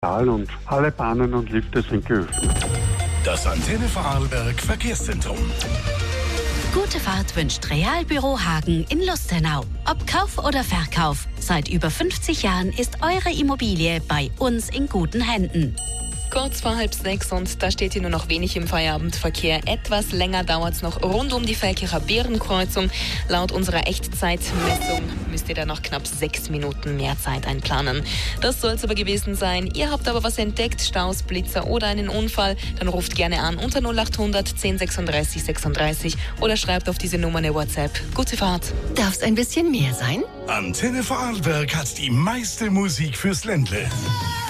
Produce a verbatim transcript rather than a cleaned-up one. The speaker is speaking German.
Und alle Bahnen und Lifte sind geöffnet. Das Antenne Vorarlberg Verkehrszentrum. Gute Fahrt wünscht Realbüro Hagen in Lustenau. Ob Kauf oder Verkauf, seit über fünfzig Jahren ist eure Immobilie bei uns in guten Händen. Kurz vor halb sechs und da steht hier nur noch wenig im Feierabendverkehr. Etwas länger dauert es noch rund um die Feldkircher Bärenkreuzung. Laut unserer Echtzeitmessung müsst ihr da noch knapp sechs Minuten mehr Zeit einplanen. Das soll es aber gewesen sein. Ihr habt aber was entdeckt, Staus, Blitzer oder einen Unfall, dann ruft gerne an unter null acht hundert zehn sechsunddreißig sechsunddreißig oder schreibt auf diese Nummer eine WhatsApp. Gute Fahrt. Darf es ein bisschen mehr sein? Antenne Vorarlberg hat die meiste Musik fürs Ländle.